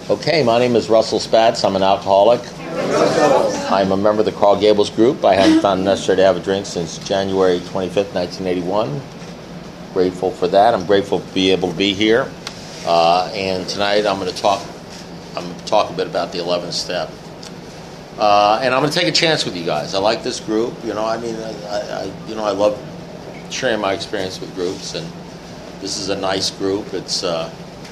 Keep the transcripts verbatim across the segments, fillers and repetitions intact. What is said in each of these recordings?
Okay, my name is Russell Spatz. I'm an alcoholic. I'm a member of the Carl Gables Group. I haven't found it necessary to have a drink since January twenty-fifth, nineteen eighty-one. Grateful for that. I'm grateful to be able to be here. Uh, and tonight I'm going to talk. I'm going to talk a bit about the eleventh step. Uh, and I'm going to take a chance with you guys. I like this group. You know, I mean, I, I you know, I love sharing my experience with groups, and this is a nice group. It's uh,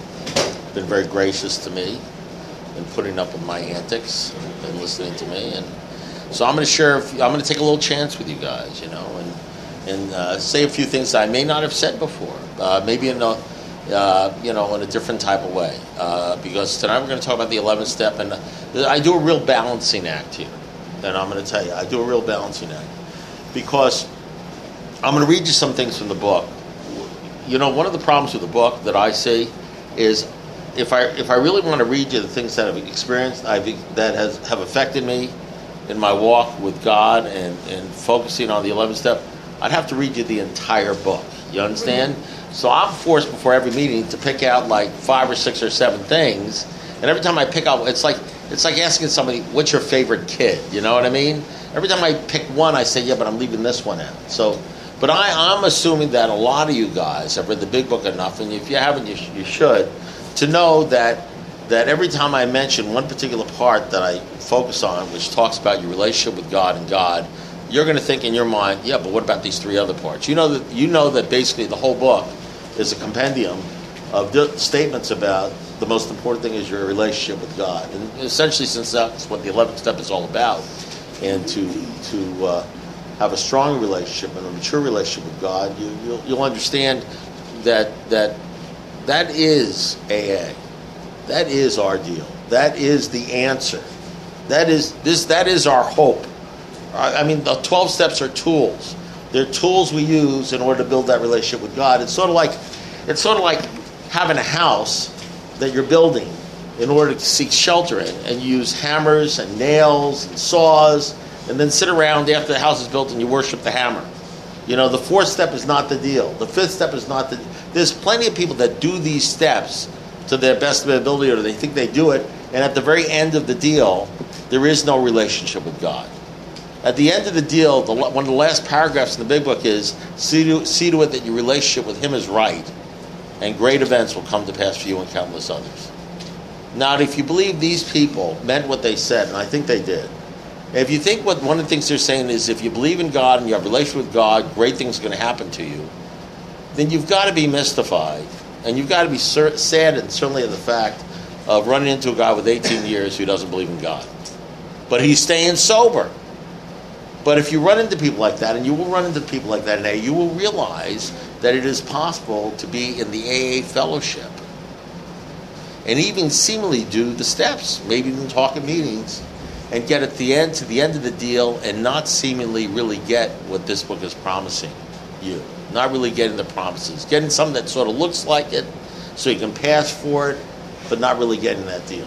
been very gracious to me and putting up with my antics and, and listening to me, and so I'm going to share. I'm going to take a little chance with you guys, you know, and and uh, say a few things that I may not have said before, uh, maybe in a uh, you know in a different type of way, uh, because tonight we're going to talk about the eleventh step, and I do a real balancing act here, and I'm going to tell you I do a real balancing act because I'm going to read you some things from the book. You know, one of the problems with the book that I see is if I if I really want to read you the things that I've experienced, I've, that has have affected me in my walk with God and, and focusing on the eleventh step, I'd have to read you the entire book. You understand? So I'm forced before every meeting to pick out like five or six or seven things, and every time I pick out, it's like it's like asking somebody, "What's your favorite kid?" You know what I mean? Every time I pick one, I say, "Yeah, but I'm leaving this one out." So. But I, I'm assuming that a lot of you guys have read the big book enough, and if you haven't, you, sh- you should, to know that that every time I mention one particular part that I focus on, which talks about your relationship with God and God, you're going to think in your mind, yeah, but what about these three other parts? You know that you know that basically the whole book is a compendium of di- statements about the most important thing is your relationship with God, and essentially, since that's what the eleventh step is all about, and to to uh, have a strong relationship and a mature relationship with God, you, you'll, you'll understand that that that is A A. That is our deal. That is the answer. That is this. That is our hope. I mean, the twelve steps are tools. They're tools we use in order to build that relationship with God. It's sort of like it's sort of like having a house that you're building in order to seek shelter in, and you use hammers and nails and saws, and then sit around after the house is built and you worship the hammer. You know, the fourth step is not the deal. The fifth step is not the... There's plenty of people that do these steps to their best of their ability, or they think they do it, and at the very end of the deal, there is no relationship with God. At the end of the deal, the, one of the last paragraphs in the big book is, see to, see to it that your relationship with Him is right, and great events will come to pass for you and countless others. Now, if you believe these people meant what they said, and I think they did, if you think what one of the things they're saying is if you believe in God and you have a relationship with God, great things are going to happen to you, then you've got to be mystified. And you've got to be sur- saddened, certainly, at the fact of running into a guy with eighteen years who doesn't believe in God. But he's staying sober. But if you run into people like that, and you will run into people like that in A A, you will realize that it is possible to be in the A A fellowship and even seemingly do the steps, maybe even talk in meetings, and get at the end to the end of the deal and not seemingly really get what this book is promising you. Not really getting the promises. Getting something that sort of looks like it so you can pass for it, but not really getting that deal.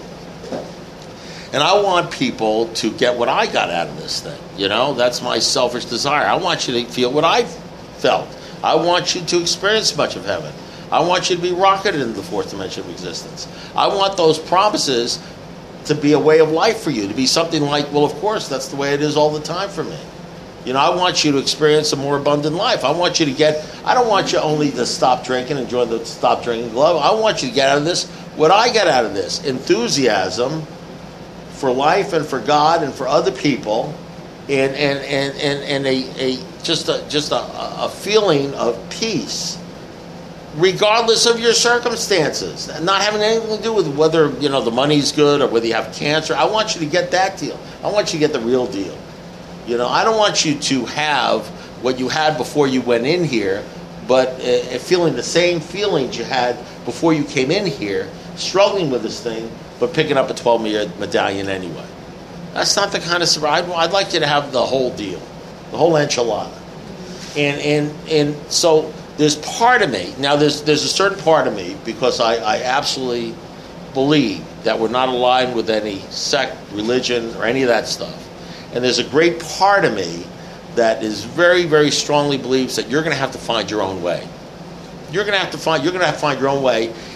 And I want people to get what I got out of this thing. You know, that's my selfish desire. I want you to feel what I felt. I want you to experience much of heaven. I want you to be rocketed into the fourth dimension of existence. I want those promises to be a way of life for you, to be something like, well, of course, that's the way it is all the time for me. You know, I want you to experience a more abundant life. I want you to get, I don't want you only to stop drinking and join the stop drinking club. I want you to get out of this what I get out of this, enthusiasm for life and for God and for other people, and and and and, and a, a just a just a, a feeling of peace, regardless of your circumstances, not having anything to do with whether, you know, the money's good or whether you have cancer. I want you to get that deal. I want you to get the real deal. You know, I don't want you to have what you had before you went in here, but uh, feeling the same feelings you had before you came in here, struggling with this thing, but picking up a twelve-year medallion anyway. That's not the kind of surprise. I'd, I'd like you to have the whole deal, the whole enchilada. And and and so there's part of me, now there's there's a certain part of me, because I, I absolutely believe that we're not aligned with any sect, religion, or any of that stuff. And there's a great part of me that is very, very strongly believes that you're going to have to find your own way. You're going to have to find you're going to have to find your own way,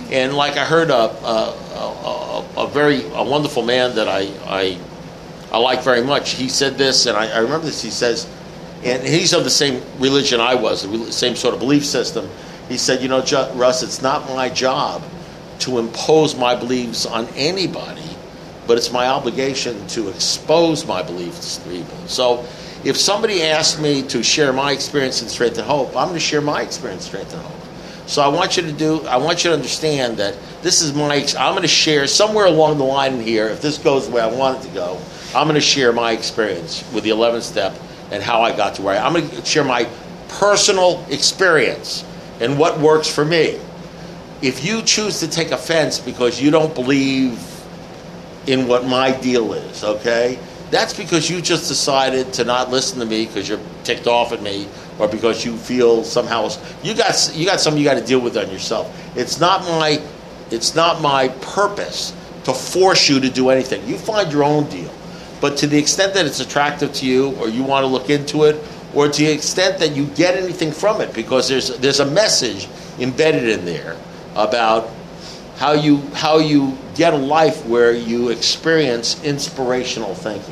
And like I heard a, a, a, a very a wonderful man that I, I I like very much. He said this, and I, I remember this. He says, and he's of the same religion I was, the same sort of belief system. He said, you know, Russ, it's not my job to impose my beliefs on anybody, but it's my obligation to expose my beliefs to people. So if somebody asked me to share my experience in Strength and Hope, I'm going to share my experience in Strength and Hope. So I want you to do, I want you to understand that this is my, I'm going to share somewhere along the line in here, if this goes the way I want it to go, I'm going to share my experience with the eleventh step and how I got to where I am. I'm going to share my personal experience and what works for me. If you choose to take offense because you don't believe in what my deal is, okay, that's because you just decided to not listen to me because you're ticked off at me, or because you feel somehow you got you got something you got to deal with on yourself. It's not my it's not my purpose to force you to do anything. You find your own deal. But to the extent that it's attractive to you, or you want to look into it, or to the extent that you get anything from it, because there's there's a message embedded in there about how you how you get a life where you experience inspirational thinking.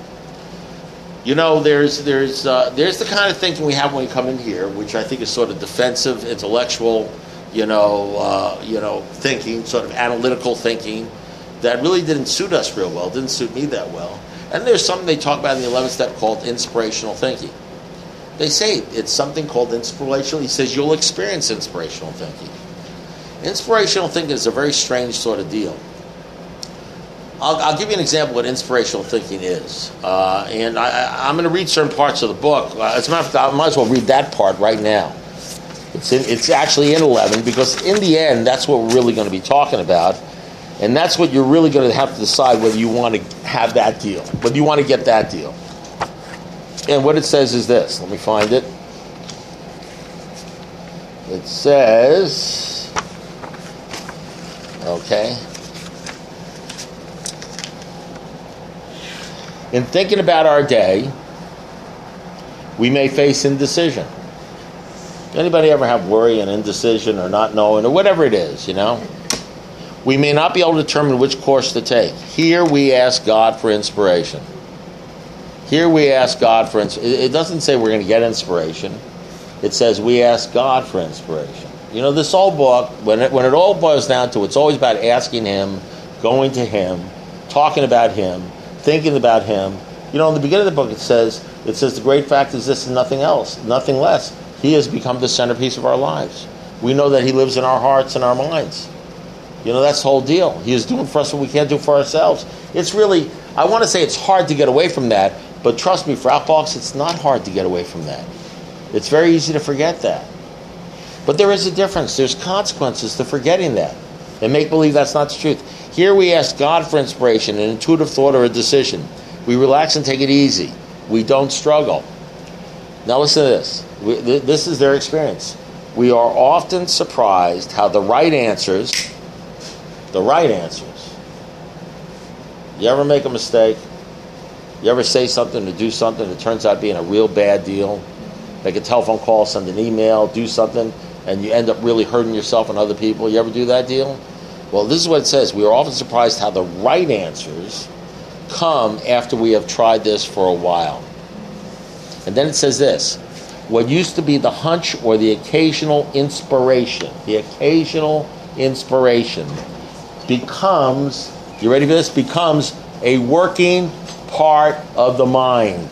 You know, there's there's uh, there's the kind of thinking we have when we come in here, which I think is sort of defensive, intellectual, you know, uh, you know, thinking, sort of analytical thinking, that really didn't suit us real well, didn't suit me that well. And there's something they talk about in the eleventh step called inspirational thinking. They say it's something called inspirational. He says you'll experience inspirational thinking. Inspirational thinking is a very strange sort of deal. I'll, I'll give you an example of what inspirational thinking is. Uh, and I, I, I'm going to read certain parts of the book. Uh, as a matter of fact, I might as well read that part right now. It's, in, it's actually in eleven, because in the end, that's what we're really going to be talking about. And that's what you're really going to have to decide whether you want to have that deal, whether you want to get that deal. And what it says is this. Let me find it. It says, okay. In thinking about our day, we may face indecision. Anybody ever have worry and indecision, or not knowing, or whatever it is, you know? We may not be able to determine which course to take. Here we ask God for inspiration. Here we ask God for inspiration. It doesn't say we're going to get inspiration. It says we ask God for inspiration. You know, this whole book, when it, when it all boils down to it, it's always about asking Him, going to Him, talking about Him, thinking about Him. You know, in the beginning of the book it says, it says the great fact is this and nothing else, nothing less. He has become the centerpiece of our lives. We know that He lives in our hearts and our minds. You know, that's the whole deal. He is doing for us what we can't do for ourselves. It's really, I want to say it's hard to get away from that, but trust me, for alcoholics, it's not hard to get away from that. It's very easy to forget that. But there is a difference. There's consequences to forgetting that, and make believe that's not the truth. Here we ask God for inspiration, an intuitive thought, or a decision. We relax and take it easy. We don't struggle. Now listen to this. We, th- this is their experience. We are often surprised how the right answers, the right answers, you ever make a mistake? You ever say something or do something that turns out being a real bad deal? Make a telephone call, send an email, do something, and you end up really hurting yourself and other people. You ever do that deal? Well, this is what it says. We are often surprised how the right answers come after we have tried this for a while. And then it says this. What used to be the hunch or the occasional inspiration, the occasional inspiration becomes, you ready for this? Becomes a working part of the mind.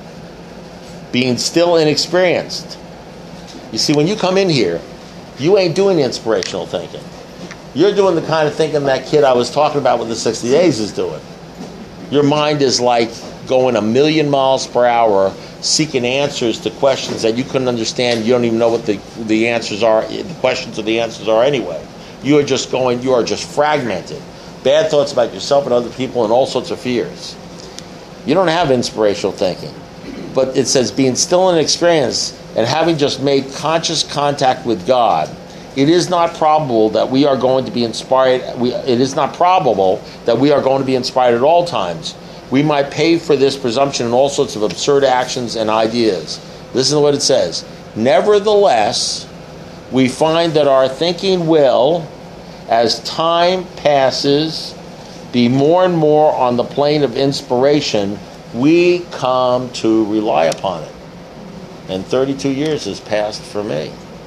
Being still inexperienced. You see, when you come in here, you ain't doing inspirational thinking. You're doing the kind of thinking that kid I was talking about with the sixty days is doing. Your mind is like going a million miles per hour, seeking answers to questions that you couldn't understand. You don't even know what the, the answers are, the questions or the answers are anyway. You are just going, you are just fragmented. Bad thoughts about yourself and other people and all sorts of fears. You don't have inspirational thinking. But it says being still in experience and having just made conscious contact with God, it is not probable that we are going to be inspired. We, it is not probable that we are going to be inspired at all times. We might pay for this presumption in all sorts of absurd actions and ideas. Listen to what it says. Nevertheless, we find that our thinking will as time passes, be more and more on the plane of inspiration, we come to rely upon it. And thirty-two years has passed for me.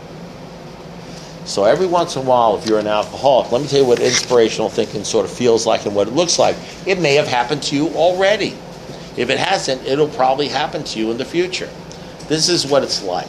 So every once in a while, if you're an alcoholic, let me tell you what inspirational thinking sort of feels like and what it looks like. It may have happened to you already. If it hasn't, it'll probably happen to you in the future. This is what it's like.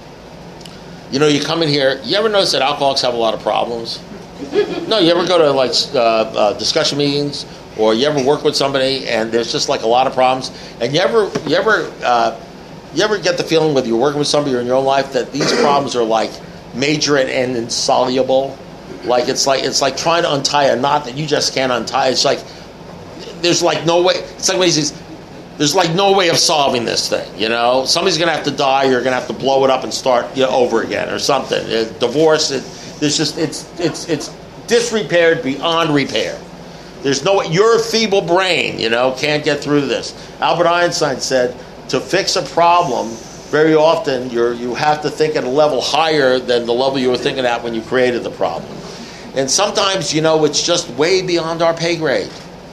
You know, you come in here, you ever notice that alcoholics have a lot of problems? No, you ever go to like uh, uh, discussion meetings, or you ever work with somebody and there's just like a lot of problems, and you ever, you ever, uh, you ever get the feeling whether you're working with somebody or in your own life that these problems are like major and, and insoluble? Like it's like it's like trying to untie a knot that you just can't untie. It's like there's like no way. It's like when he says, there's like no way of solving this thing, you know? Somebody's going to have to die, you're going to have to blow it up and start you know, over again or something. Uh, divorce, it, there's just, it's it's it's disrepaired beyond repair. There's no way, your feeble brain, you know, can't get through this. Albert Einstein said, to fix a problem, very often you're, you have to think at a level higher than the level you were thinking at when you created the problem. And sometimes, you know, it's just way beyond our pay grade.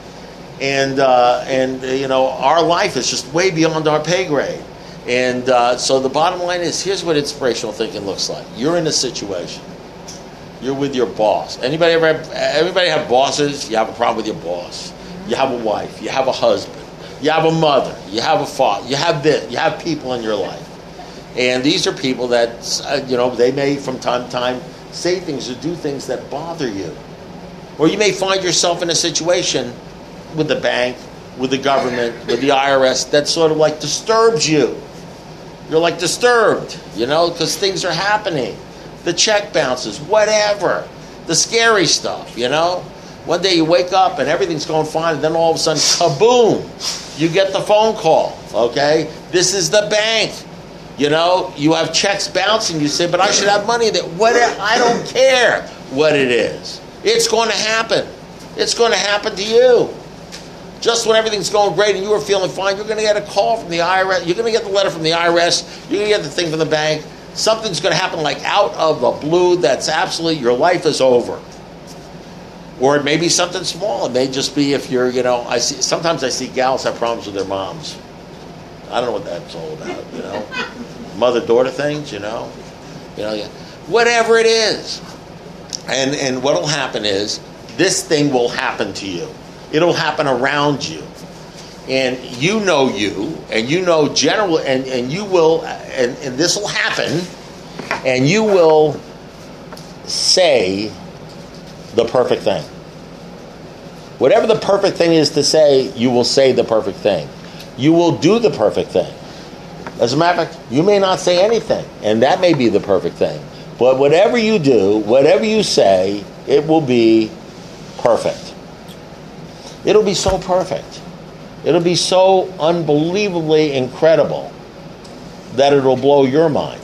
And, uh, and uh, you know, our life is just way beyond our pay grade. And uh, so the bottom line is, here's what inspirational thinking looks like. You're in a situation. You're with your boss. Anybody ever have, everybody have bosses? You have a problem with your boss. You have a wife. You have a husband. You have a mother. You have a father. You have this. You have people in your life. And these are people that, uh, you know, they may from time to time say things or do things that bother you. Or you may find yourself in a situation with the bank, with the government, with the I R S, that sort of like disturbs you. You're like disturbed, you know, because things are happening. The check bounces, whatever. The scary stuff, you know. One day you wake up and everything's going fine, and then all of a sudden, kaboom, you get the phone call, okay? This is the bank. You know, you have checks bouncing, you say, but I should have money that, what, I don't care what it is. It's going to happen. It's going to happen to you. Just when everything's going great and you are feeling fine, you're going to get a call from the I R S. You're going to get the letter from the I R S. You're going to get the thing from the bank. Something's going to happen like out of the blue that's absolutely, your life is over. Or it may be something small. It may just be if you're, you know, I see, sometimes I see gals have problems with their moms. I don't know what that's all about, you know. Mother-daughter things, you know. You know, whatever it is. And, and what will happen is, this thing will happen to you. It'll happen around you. And you know you, and you know general, and, and you will, and, and this will happen, and you will say the perfect thing. Whatever the perfect thing is to say, you will say the perfect thing. You will do the perfect thing. As a matter of fact, you may not say anything, and that may be the perfect thing. But whatever you do, whatever you say, it will be perfect. It'll be so perfect. It'll be so unbelievably incredible that it'll blow your mind.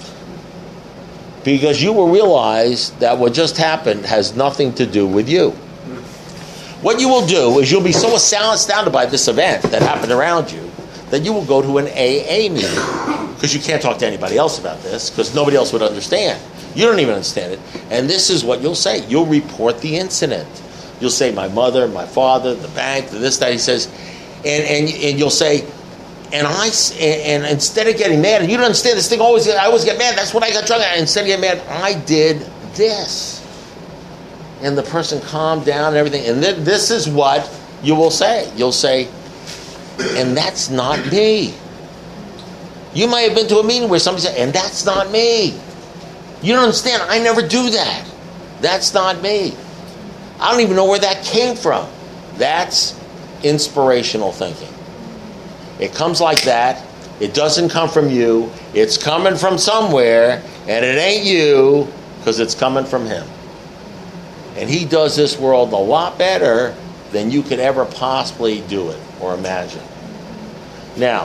Because you will realize that what just happened has nothing to do with you. What you will do is you'll be so astounded by this event that happened around you that you will go to an A A meeting. Because you can't talk to anybody else about this, because nobody else would understand. You don't even understand it. And this is what you'll say. You'll report the incident. You'll say, my mother, my father, the bank, this, that. He says, and and, and you'll say, and I, and, and instead of getting mad, and you don't understand this thing, always I always get mad. That's what I got drunk at. Instead of getting mad, I did this. And the person calmed down and everything. And then this is what you will say. You'll say, and that's not me. You might have been to a meeting where somebody said, and that's not me. You don't understand. I never do that. That's not me. I don't even know where that came from. That's inspirational thinking. It comes like that. It doesn't come from you. It's coming from somewhere, and it ain't you, because it's coming from him. And he does this world a lot better than you could ever possibly do it or imagine. Now,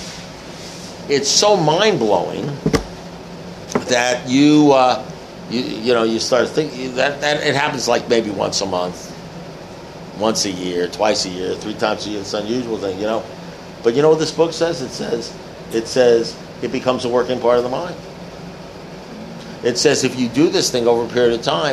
it's so mind-blowing that you, uh, you, you know, you start thinking that, that it happens like maybe once a month, once a year, twice a year, three times a year. It's an unusual thing, you know. But you know what this book says? It says, it says it becomes a working part of the mind. It says if you do this thing over a period of time,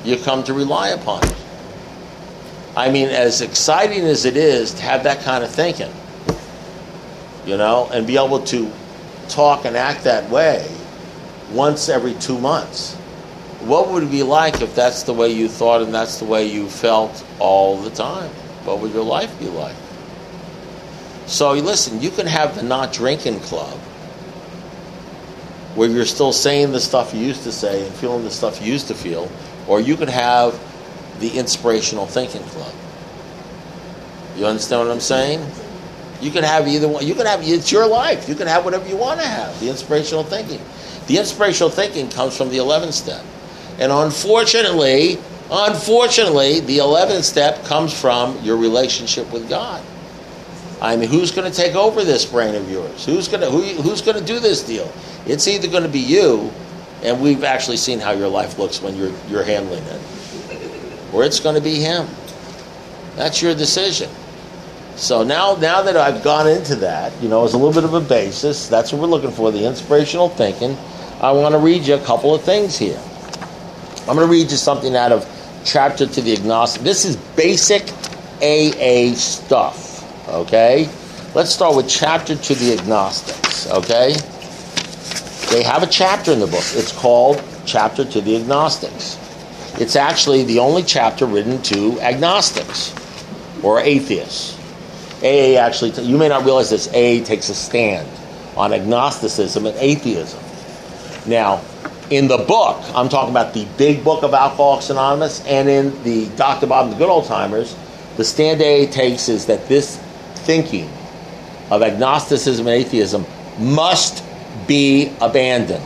you come to rely upon it. I mean, as exciting as it is to have that kind of thinking, you know, and be able to talk and act that way once every two months, what would it be like if that's the way you thought and that's the way you felt all the time? What would your life be like? So listen, you can have the not drinking club where you're still saying the stuff you used to say and feeling the stuff you used to feel, or you could have the inspirational thinking club. You understand what I'm saying? You can have either one. You can have, it's your life. You can have whatever you want to have, the inspirational thinking. The inspirational thinking comes from the eleventh step. And unfortunately, unfortunately, the eleventh step comes from your relationship with God. I mean, who's going to take over this brain of yours? Who's going to who, who's going to do this deal? It's either going to be you, and we've actually seen how your life looks when you're you're handling it, or it's going to be him. That's your decision. So now, now that I've gone into that, you know, as a little bit of a basis, that's what we're looking for, the inspirational thinking. I want to read you a couple of things here. I'm going to read you something out of Chapter to the Agnostic. This is basic A A stuff, okay? Let's start with Chapter to the Agnostics, okay? They have a chapter in the book. It's called Chapter to the Agnostics. It's actually the only chapter written to agnostics or atheists. A A actually, you may not realize this, A A takes a stand on agnosticism and atheism. Now, in the book, I'm talking about the big book of Alcoholics Anonymous, and in the Doctor Bob and the Good Old Timers, the stand A A takes is that this thinking of agnosticism and atheism must be abandoned.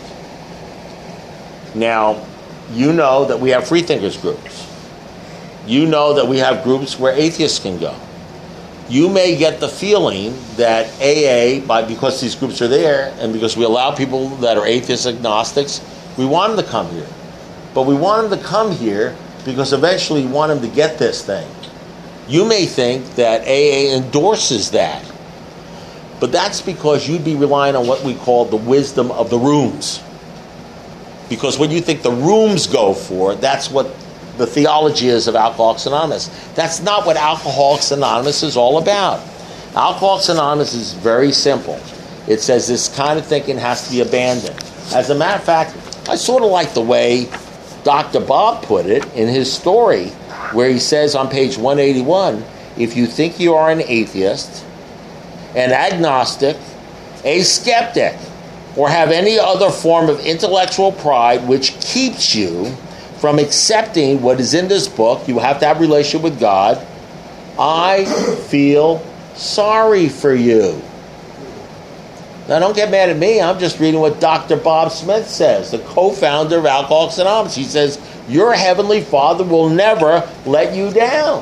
Now, you know that we have freethinkers groups. You know that we have groups where atheists can go. You may get the feeling that A A, by, because these groups are there, and because we allow people that are atheists, agnostics, we want them to come here. But we want them to come here because eventually we want them to get this thing. You may think that A A endorses that. But that's because you'd be relying on what we call the wisdom of the rooms. Because what you think the rooms go for, that's what the theology is of Alcoholics Anonymous. That's not what Alcoholics Anonymous is all about. Alcoholics Anonymous is very simple. It says this kind of thinking has to be abandoned. As a matter of fact, I sort of like the way Doctor Bob put it in his story, where he says on page one eighty-one, if you think you are an atheist, an agnostic, a skeptic, or have any other form of intellectual pride which keeps you from accepting what is in this book, you have to have a relationship with God, I feel sorry for you. Now, don't get mad at me. I'm just reading what Doctor Bob Smith says, the co-founder of Alcoholics Anonymous. He says, your Heavenly Father will never let you down.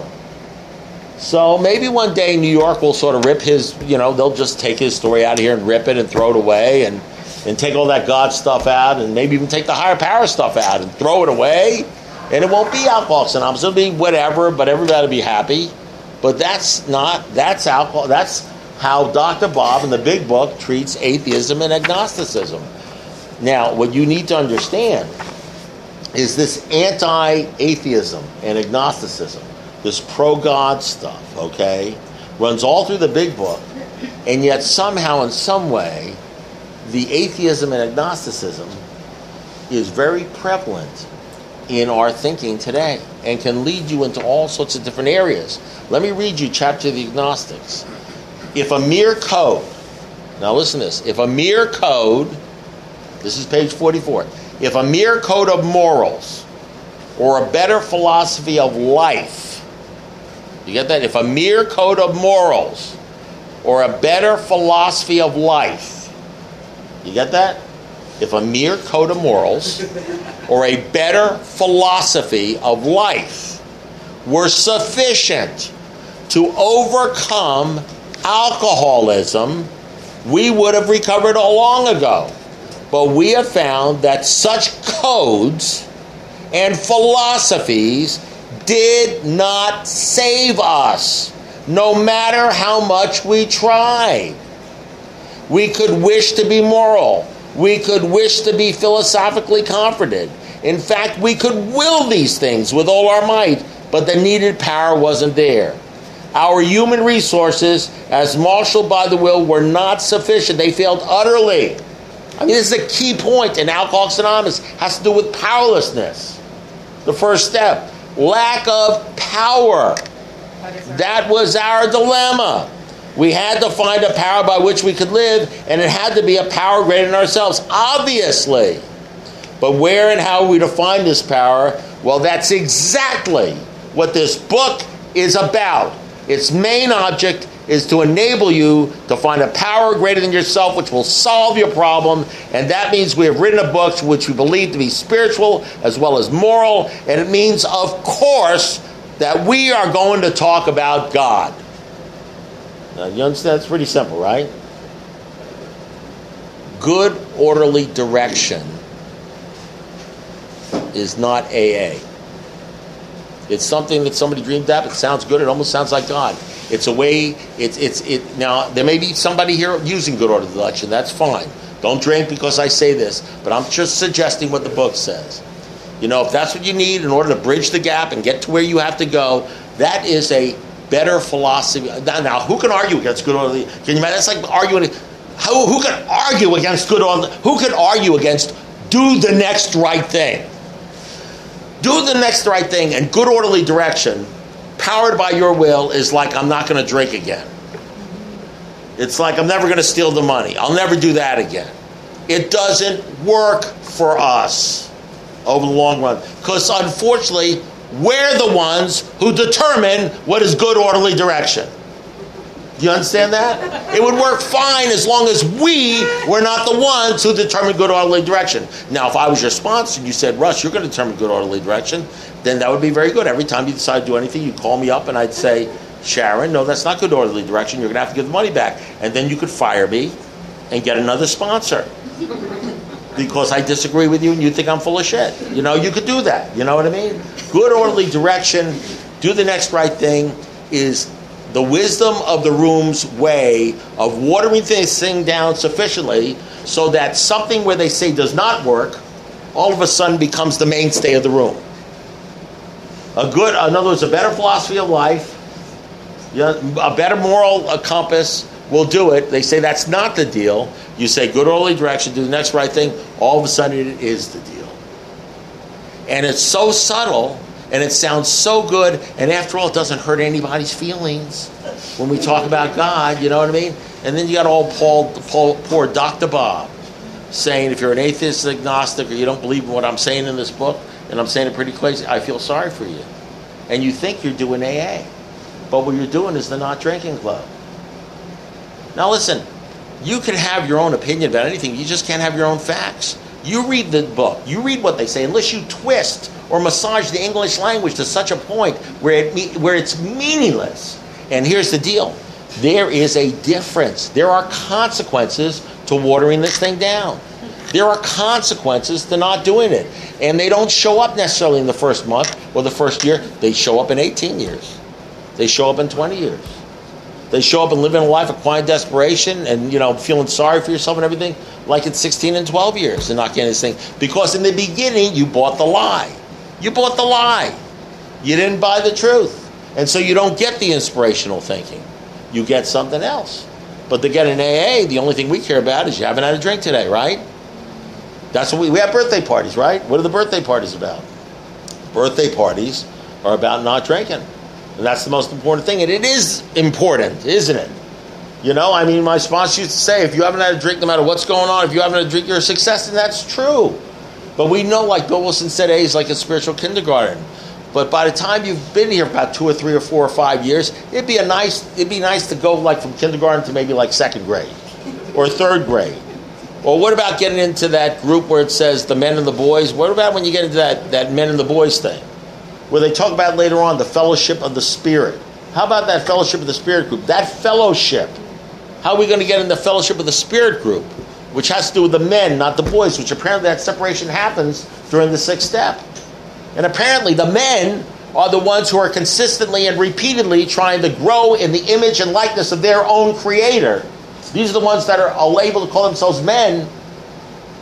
So maybe one day New York will sort of rip his, you know, they'll just take his story out of here and rip it and throw it away and, and take all that God stuff out and maybe even take the higher power stuff out and throw it away. And it won't be Alcoholics Anonymous. It'll be whatever, but everybody will be happy. But that's not, that's alcohol, that's how Doctor Bob in the big book treats atheism and agnosticism. Now, what you need to understand is this anti-atheism and agnosticism, this pro-God stuff, okay, runs all through the big book, and yet somehow in some way, the atheism and agnosticism is very prevalent in our thinking today and can lead you into all sorts of different areas. Let me read you Chapter of the Agnostics. If a mere code, now listen to this, if a mere code, this is page forty-four, if a mere code of morals or a better philosophy of life, you get that? If a mere code of morals or a better philosophy of life, you get that? If a mere code of morals or a better philosophy of life were sufficient to overcome alcoholism, we would have recovered a long ago. But we have found that such codes and philosophies did not save us, no matter how much we tried. We could wish to be moral. We could wish to be philosophically comforted. In fact, we could will these things with all our might, but the needed power wasn't there. Our human resources, as marshaled by the will, were not sufficient. They failed utterly. I mean, this is a key point in Alcoholics Anonymous. It has to do with powerlessness. The first step, lack of power. That was our dilemma. We had to find a power by which we could live, and it had to be a power greater than ourselves, obviously. But where and how are we to find this power? Well, that's exactly what this book is about. Its main object is to enable you to find a power greater than yourself which will solve your problem, and that means we have written a book which we believe to be spiritual as well as moral, and it means, of course, that we are going to talk about God. Now, you understand? It's pretty simple, right? Good, orderly direction is not A A. It's something that somebody dreamed up. It sounds good. It almost sounds like God. It's a way. It's it's it. Now there may be somebody here using good order direction. That's fine. Don't drink because I say this, but I'm just suggesting what the book says. You know, if that's what you need in order to bridge the gap and get to where you have to go, that is a better philosophy. Now, now who can argue against good order? Can you imagine? That's like arguing. Who who can argue against good order? Who can argue against do the next right thing? Do the next right thing, and good orderly direction, powered by your will, is like, I'm not going to drink again. It's like, I'm never going to steal the money. I'll never do that again. It doesn't work for us over the long run, because unfortunately, we're the ones who determine what is good orderly direction. Do you understand that? It would work fine as long as we were not the ones who determine good orderly direction. Now, if I was your sponsor and you said, Russ, you're going to determine good orderly direction, then that would be very good. Every time you decide to do anything, you'd call me up and I'd say, Sharon, no, that's not good orderly direction. You're going to have to give the money back. And then you could fire me and get another sponsor because I disagree with you and you think I'm full of shit. You know, you could do that. You know what I mean? Good orderly direction, do the next right thing, is the wisdom of the room's way of watering this thing down sufficiently so that something where they say does not work, all of a sudden becomes the mainstay of the room. A good, in other words, a better philosophy of life, a better moral compass will do it. They say that's not the deal. You say good orderly direction, do the next right thing, all of a sudden it is the deal. And it's so subtle, and it sounds so good, and after all, it doesn't hurt anybody's feelings when we talk about God, you know what I mean? And then you got all Paul, Paul, poor Doctor Bob saying, if you're an atheist, agnostic, or you don't believe in what I'm saying in this book, and I'm saying it pretty crazy, I feel sorry for you. And you think you're doing A A. But what you're doing is the Not Drinking Club. Now listen, you can have your own opinion about anything, you just can't have your own facts. You read the book, you read what they say, unless you twist or massage the English language to such a point where it where it's meaningless. And here's the deal. There is a difference. There are consequences to watering this thing down. There are consequences to not doing it. And they don't show up necessarily in the first month or the first year. They show up in eighteen years. They show up in twenty years. They show up and living a life of quiet desperation and, you know, feeling sorry for yourself and everything, like it's sixteen and twelve years and not getting this thing. Because in the beginning, you bought the lie. You bought the lie. You didn't buy the truth. And so you don't get the inspirational thinking. You get something else. But to get an A A, the only thing we care about is you haven't had a drink today, right? That's what we, we have birthday parties, right? What are the birthday parties about? Birthday parties are about not drinking. And that's the most important thing. And it is important, isn't it? You know, I mean, my sponsor used to say, if you haven't had a drink, no matter what's going on, if you haven't had a drink, you're a success. And that's true. But we know, like Bill Wilson said, A A is like a spiritual kindergarten. But by the time you've been here about two or three or four or five years, it'd be a nice, it'd be nice to go like from kindergarten to maybe like second grade or third grade. Or what about getting into that group where it says the men and the boys? What about when you get into that, that men and the boys thing? Where they talk about later on the fellowship of the Spirit. How about that fellowship of the Spirit group? That fellowship. How are we going to get in the fellowship of the Spirit group? Which has to do with the men, not the boys, which apparently that separation happens during the sixth step. And apparently the men are the ones who are consistently and repeatedly trying to grow in the image and likeness of their own Creator. These are the ones that are able to call themselves men.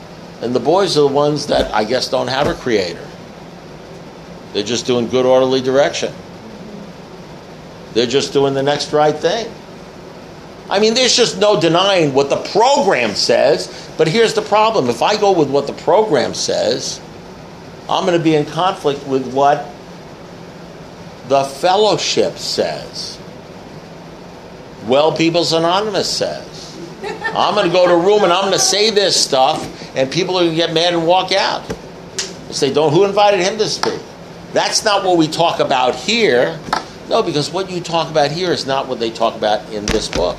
And the boys are the ones that I guess don't have a creator. They're just doing good, orderly direction. They're just doing the next right thing. I mean, there's just no denying what the program says, but here's the problem. If I go with what the program says, I'm going to be in conflict with what the fellowship says. Well People's Anonymous says. I'm going to go to a room and I'm going to say this stuff, and people are going to get mad and walk out. They say, "Don't, who invited him to speak?" That's not what we talk about here. No, because what you talk about here is not what they talk about in this book.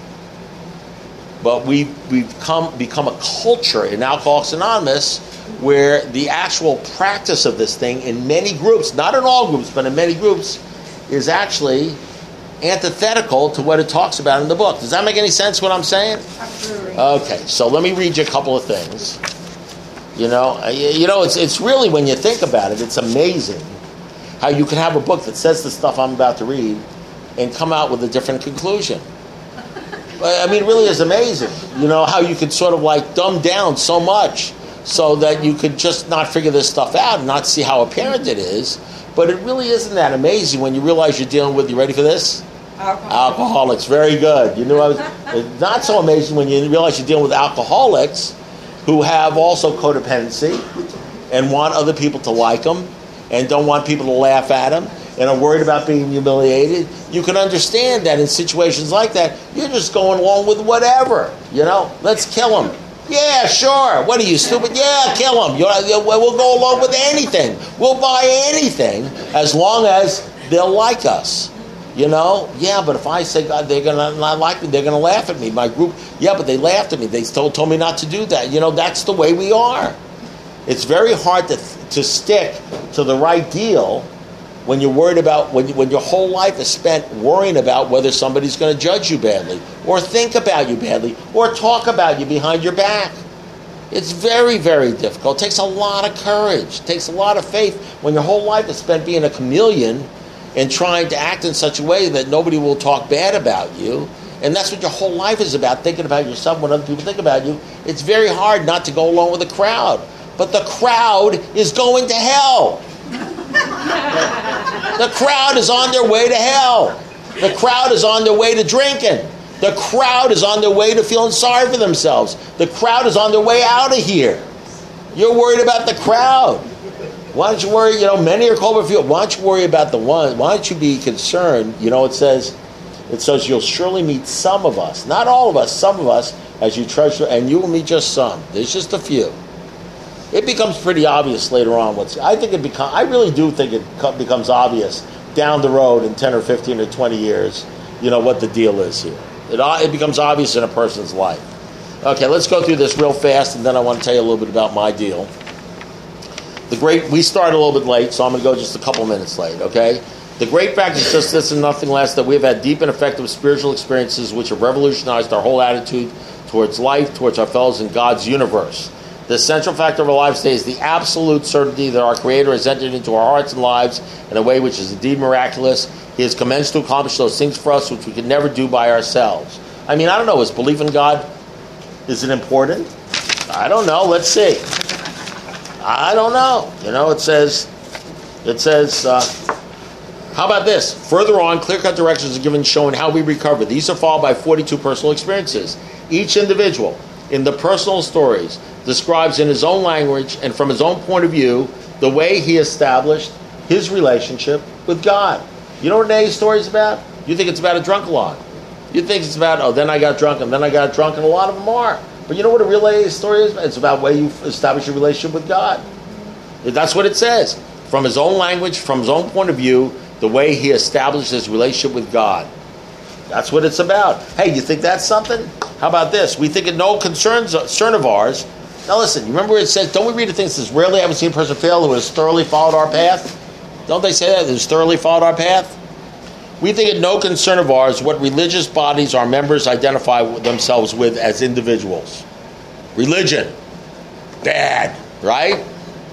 But we've, we've come, become a culture in Alcoholics Anonymous where the actual practice of this thing in many groups, not in all groups, but in many groups, is actually antithetical to what it talks about in the book. Does that make any sense what I'm saying? Absolutely. Okay, so let me read you a couple of things. You know, you know, it's it's really, when you think about it, it's amazing how you can have a book that says the stuff I'm about to read and come out with a different conclusion. I mean, it really is amazing, you know, how you could sort of like dumb down so much so that you could just not figure this stuff out and not see how apparent it is. But it really isn't that amazing when you realize you're dealing with, you ready for this? Alcoholics. Alcoholics. Very good. You knew I was. It's not so amazing when you realize you're dealing with alcoholics who have also codependency and want other people to like them and don't want people to laugh at them and are worried about being humiliated. You can understand that in situations like that, you're just going along with whatever. You know, let's kill them. Yeah, sure. What are you, stupid? Yeah, kill them. You're, we'll go along with anything. We'll buy anything as long as they'll like us. You know? Yeah, but if I say, God, they're going to not like me, they're going to laugh at me. My group, yeah, but they laughed at me. They told, told me not to do that. You know, that's the way we are. It's very hard to to stick to the right deal when you're worried about, when, when your whole life is spent worrying about whether somebody's going to judge you badly, or think about you badly, or talk about you behind your back. It's very, very difficult. It takes a lot of courage. It takes a lot of faith when your whole life is spent being a chameleon and trying to act in such a way that nobody will talk bad about you. And that's what your whole life is about, thinking about yourself when other people think about you. It's very hard not to go along with the crowd. But the crowd is going to hell. The crowd is on their way to hell. The crowd is on their way to drinking. The crowd is on their way to feeling sorry for themselves. The crowd is on their way out of here. You're worried about the crowd. Why don't you worry, you know, many are called but few. Why don't you worry about the one? Why don't you be concerned? You know, it says, it says you'll surely meet some of us. Not all of us, some of us, as you treasure, and you will meet just some. There's just a few. It becomes pretty obvious later on. What's I think it become. I really do think it becomes obvious down the road in ten or fifteen or twenty years. You know what the deal is here. It it becomes obvious in a person's life. Okay, let's go through this real fast, and then I want to tell you a little bit about my deal. The great. We started a little bit late, so I'm going to go just a couple minutes late. Okay. The great fact is just this and nothing less, that we have had deep and effective spiritual experiences which have revolutionized our whole attitude towards life, towards our fellows in God's universe. The central factor of our lives today is the absolute certainty that our Creator has entered into our hearts and lives in a way which is indeed miraculous. He has commenced to accomplish those things for us which we could never do by ourselves. I mean, I don't know, is belief in God, is it important? I don't know, let's see. I don't know. You know, it says, it says, uh, how about this? Further on, clear-cut directions are given showing how we recover. These are followed by forty-two personal experiences. Each individual, in the personal stories, describes in his own language and from his own point of view the way he established his relationship with God. You know what an A story is about? You think it's about a drunk a lot. You think it's about, oh, then I got drunk and then I got drunk, and a lot of them are. But you know what a real A story is? It's about the way you establish your relationship with God. That's what it says. From his own language, from his own point of view, the way he established his relationship with God. That's what it's about. Hey, you think that's something? How about this? We think it no concerns, concern of ours. Now listen, you remember it says, don't we read the thing that says, rarely have we seen a person fail who has thoroughly followed our path? Don't they say that? Who's thoroughly followed our path? We think it no concern of ours what religious bodies our members identify themselves with as individuals. Religion. Bad, right?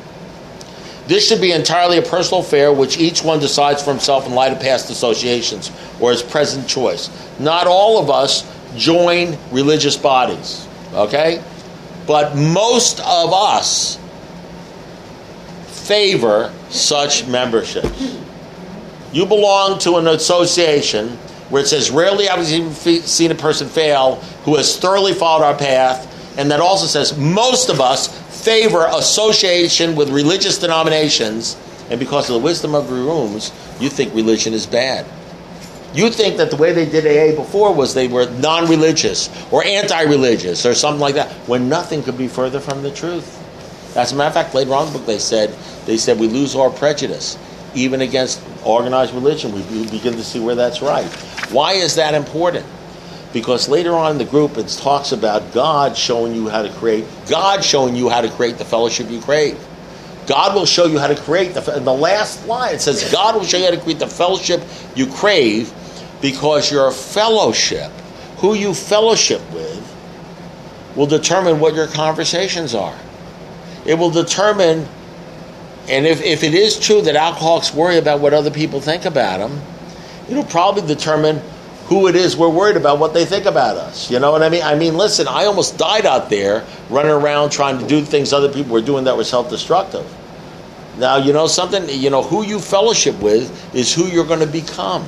This should be entirely a personal affair which each one decides for himself in light of past associations or his present choice. Not all of us join religious bodies, okay? But most of us favor such memberships. You belong to an association where it says, rarely have we seen a person fail who has thoroughly followed our path, and that also says most of us favor association with religious denominations, and because of the wisdom of your rooms, you think religion is bad. You think that the way they did A A before was they were non-religious or anti-religious or something like that, when nothing could be further from the truth. As a matter of fact, later on in the book they said, they said we lose our prejudice, even against organized religion. We begin to see where that's right. Why is that important? Because later on in the group it talks about God showing you how to create, God showing you how to create the fellowship you crave. God will show you how to create the, in the last line it says, God will show you how to create the fellowship you crave, because your fellowship, who you fellowship with, will determine what your conversations are. It will determine, and if, if it is true that alcoholics worry about what other people think about them, it'll probably determine who it is we're worried about what they think about us. You know what I mean? I mean, listen, I almost died out there running around trying to do things other people were doing that were self-destructive. Now, you know something? You know, who you fellowship with is who you're going to become.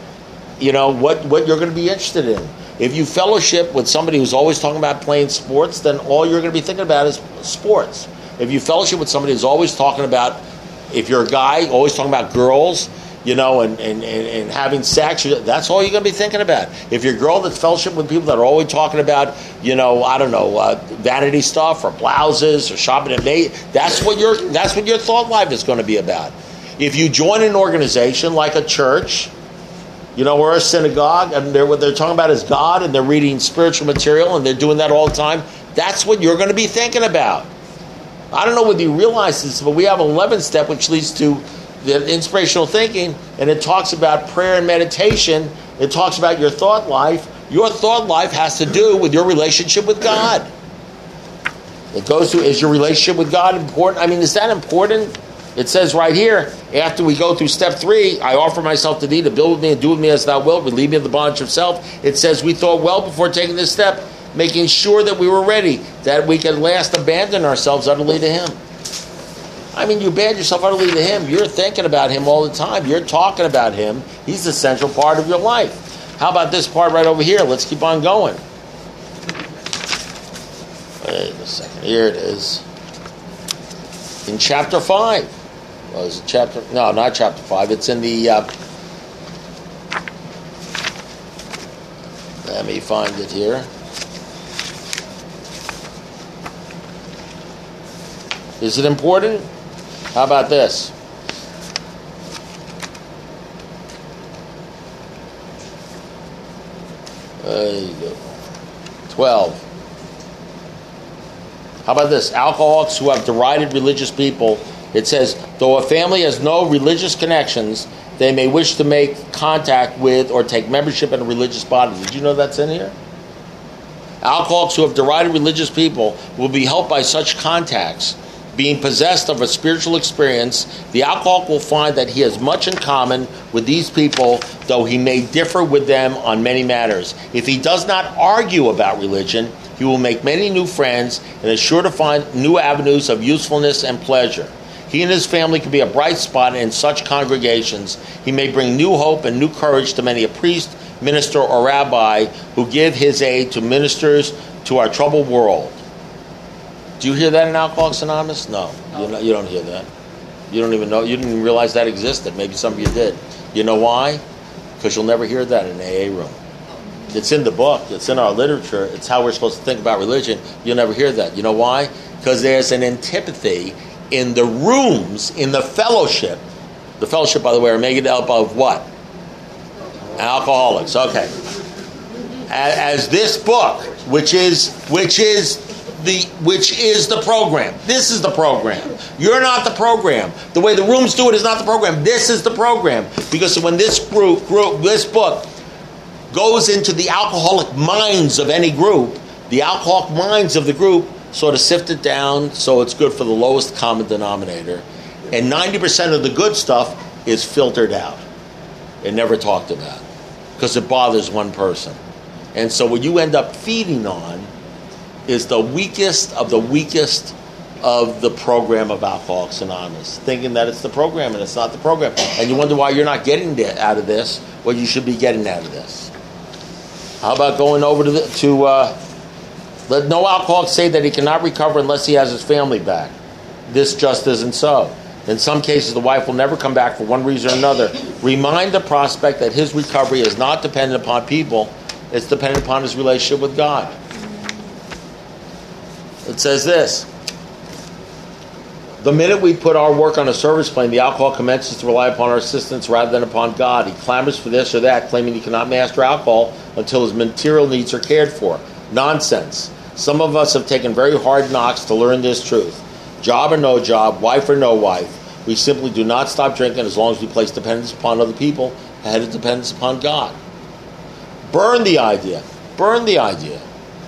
You know, what, what you're going to be interested in. If you fellowship with somebody who's always talking about playing sports, then all you're going to be thinking about is sports. If you fellowship with somebody who's always talking about, if you're a guy, always talking about girls, you know, and, and, and, and having sex, that's all you're going to be thinking about. If you're a girl that's fellowship with people that are always talking about, you know, I don't know, uh, vanity stuff or blouses or shopping at May, that's what your that's what your thought life is going to be about. If you join an organization like a church, you know, or a synagogue, and they're, what they're talking about is God, and they're reading spiritual material, and they're doing that all the time, that's what you're going to be thinking about. I don't know whether you realize this, but we have an eleventh step, which leads to the inspirational thinking, and it talks about prayer and meditation. It talks about your thought life. Your thought life has to do with your relationship with God. It goes to, is your relationship with God important? I mean, is that important? It says right here, after we go through step three, I offer myself to thee to build with me and do with me as thou wilt, relieve me of the bondage of self. It says we thought well before taking this step, making sure that we were ready, that we could last abandon ourselves utterly to Him. I mean, you abandon yourself utterly to Him. You're thinking about Him all the time. You're talking about Him. He's the central part of your life. How about this part right over here? Let's keep on going. Wait a second. Here it is. In chapter five. Oh, is it chapter? No, not chapter five. It's in the... Uh, let me find it here. Is it important? How about this? There you go. twelve. How about this? Alcoholics who have derided religious people. It says, though a family has no religious connections, they may wish to make contact with or take membership in a religious body. Did you know that's in here? Alcoholics who have derided religious people will be helped by such contacts. Being possessed of a spiritual experience, the alcoholic will find that he has much in common with these people, though he may differ with them on many matters. If he does not argue about religion, he will make many new friends and is sure to find new avenues of usefulness and pleasure. He and his family can be a bright spot in such congregations. He may bring new hope and new courage to many a priest, minister, or rabbi who give his aid to ministers to our troubled world. Do you hear that in Alcoholics Anonymous? No, no. Not, you don't hear that. You don't even know. You didn't even realize that existed. Maybe some of you did. You know why? Because you'll never hear that in an A A room. It's in the book. It's in our literature. It's how we're supposed to think about religion. You'll never hear that. You know why? Because there's an antipathy in the rooms, in the fellowship. The fellowship, by the way, are made up of what? Alcoholics. Okay. As, as this book, which is which is the which is the program. This is the program. You're not the program. The way the rooms do it is not the program. This is the program. Because when this group, group this book goes into the alcoholic minds of any group, the alcoholic minds of the group sort of sift it down so it's good for the lowest common denominator. And ninety percent of the good stuff is filtered out and never talked about because it bothers one person. And so what you end up feeding on is the weakest of the weakest of the program of Alcoholics Anonymous, thinking that it's the program and it's not the program. And you wonder why you're not getting out of this what you should be getting out of this. How about going over to, the, to uh, let no alcoholic say that he cannot recover unless he has his family back. This just isn't so. In some cases, the wife will never come back for one reason or another. Remind the prospect that his recovery is not dependent upon people, it's dependent upon his relationship with God. It says this: the minute we put our work on a service plane, the alcoholic commences to rely upon our assistance rather than upon God. He clamors for this or that, claiming he cannot master alcohol until his material needs are cared for. Nonsense. Some of us have taken very hard knocks to learn this truth. Job or no job, wife or no wife, we simply do not stop drinking as long as we place dependence upon other people ahead of dependence upon God. Burn the idea. Burn the idea.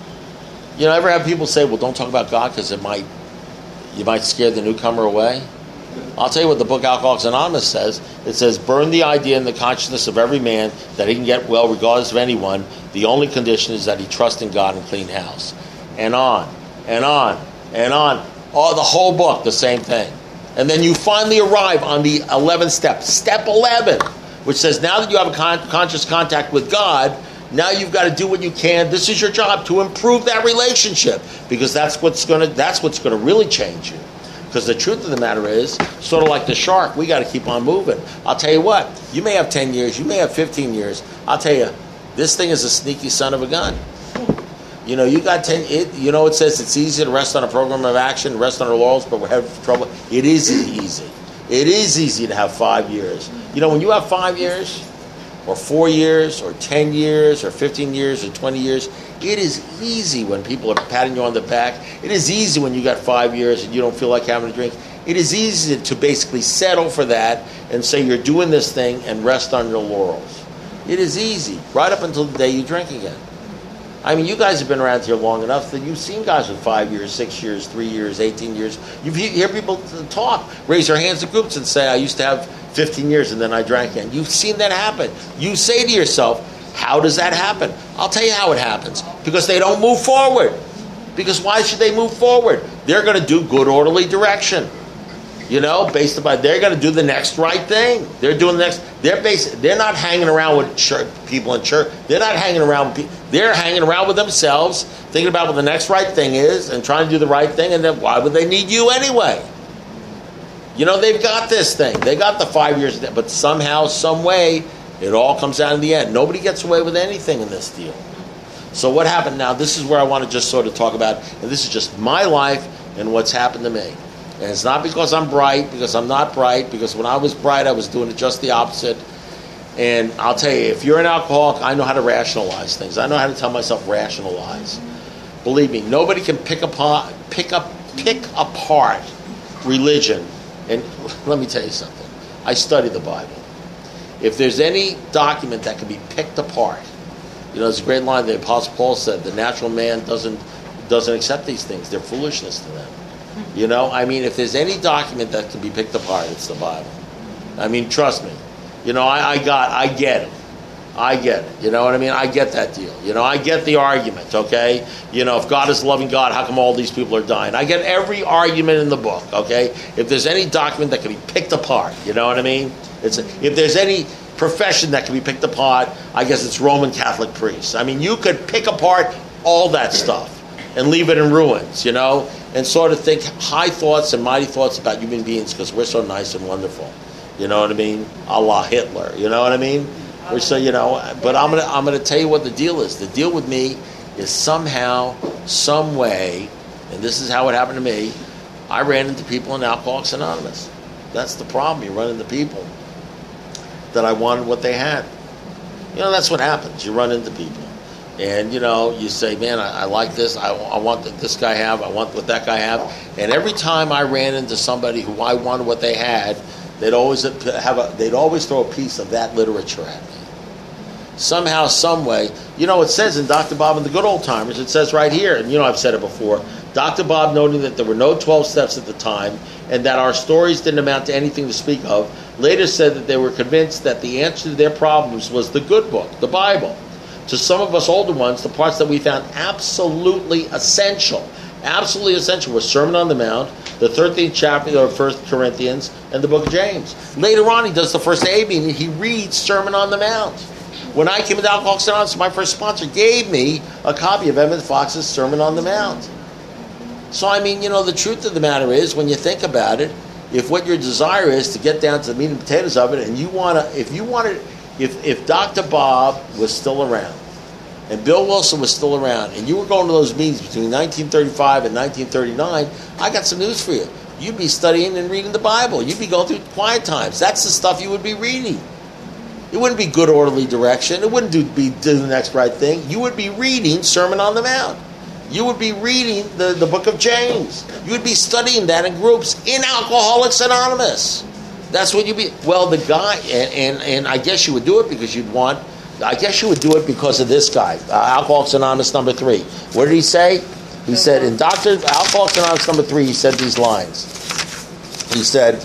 You know, ever have people say, well, don't talk about God because it might, you might scare the newcomer away? I'll tell you what the book Alcoholics Anonymous says. It says, burn the idea in the consciousness of every man that he can get well regardless of anyone. The only condition is that he trusts in God and clean house. And on, and on, and on. Oh, the whole book, the same thing. And then you finally arrive on the eleventh step, step eleven, which says now that you have a con- conscious contact with God, now you've got to do what you can. This is your job to improve that relationship, because that's what's going to that's what's going to really change you. Because the truth of the matter is, sort of like the shark, we got to keep on moving. I'll tell you what, you may have ten years, you may have fifteen years. I'll tell you, this thing is a sneaky son of a gun. You know, you got ten. It, you know, it says it's easy to rest on a program of action, rest on our laurels, but we're having trouble. It is easy. It is easy to have five years. You know, when you have five years, or four years, or ten years, or fifteen years, or twenty years, it is easy when people are patting you on the back. It is easy when you got five years and you don't feel like having a drink. It is easy to basically settle for that and say you're doing this thing and rest on your laurels. It is easy, right up until the day you drink again. I mean, you guys have been around here long enough that you've seen guys with five years, six years, three years, eighteen years. You hear people talk, raise their hands in groups and say, I used to have fifteen years and then I drank again. You've seen that happen. You say to yourself, how does that happen? I'll tell you how it happens. Because they don't move forward. Because why should they move forward? They're going to do good, orderly direction. You know, based upon, they're going to do the next right thing. They're doing the next, they're based, they're not hanging around with church, people in church. They're not hanging around, they're hanging around with themselves, thinking about what the next right thing is and trying to do the right thing, and then why would they need you anyway? You know, they've got this thing. They got the five years, but somehow, some way, it all comes out in the end. Nobody gets away with anything in this deal. So what happened now, this is where I want to just sort of talk about, and this is just my life and what's happened to me. And it's not because I'm bright, because I'm not bright, because when I was bright, I was doing it just the opposite. And I'll tell you, if you're an alcoholic, I know how to rationalize things. I know how to tell myself rationalize. Believe me, nobody can pick apart, pick up, pick apart religion. And let me tell you something. I study the Bible. If there's any document that can be picked apart, you know, there's a great line the Apostle Paul said, the natural man doesn't doesn't accept these things. They're foolishness to them. You know, I mean, if there's any document that can be picked apart, it's the Bible. I mean, trust me. You know, I, I got, I get it. I get it. You know what I mean? I get that deal. You know, I get the argument, okay? You know, if God is a loving God, how come all these people are dying? I get every argument in the book, okay? If there's any document that can be picked apart, you know what I mean? It's a, if there's any profession that can be picked apart, I guess it's Roman Catholic priests. I mean, you could pick apart all that stuff and leave it in ruins, you know, and sort of think high thoughts and mighty thoughts about human beings because we're so nice and wonderful. You know what I mean? A la Hitler, you know what I mean? We're so, you know, but I'm gonna I'm gonna tell you what the deal is. The deal with me is somehow, some way, and this is how it happened to me, I ran into people in Alcoholics Anonymous. That's the problem. You run into people that I wanted what they had. You know, that's what happens. You run into people. And, you know, you say, man, I, I like this. I, I want what this guy have. I want what that guy have. And every time I ran into somebody who I wanted what they had, they'd always have a, they'd always throw a piece of that literature at me. Somehow, some way. You know, it says in Doctor Bob and the Good Old Timers, it says right here, and you know I've said it before, Doctor Bob noting that there were no twelve steps at the time and that our stories didn't amount to anything to speak of, later said that they were convinced that the answer to their problems was the good book, the Bible. to some of us older ones, the parts that we found absolutely essential. Absolutely essential was Sermon on the Mount, the thirteenth chapter of First Corinthians, and the book of James. Later on, he does the first A B, and he reads Sermon on the Mount. When I came into Alcoholics Anonymous, my first sponsor gave me a copy of Emmett Fox's Sermon on the Mount. So, I mean, you know, the truth of the matter is, when you think about it, if what your desire is to get down to the meat and potatoes of it, and you want to, if you wanted, if, if Doctor Bob was still around, and Bill Wilson was still around, and you were going to those meetings between nineteen thirty-five and nineteen thirty-nine, I got some news for you. You'd be studying and reading the Bible. You'd be going through quiet times. That's the stuff you would be reading. It wouldn't be good orderly direction. It wouldn't do, be do the next right thing. You would be reading Sermon on the Mount. You would be reading the, the book of James. You would be studying that in groups in Alcoholics Anonymous. That's what you'd be. Well, the guy, and, and, and I guess you would do it because you'd want, I guess you would do it because of this guy, uh, Alcoholics Anonymous number three. What did he say? He said, in Doctor Alcoholics Anonymous number three, he said these lines. He said,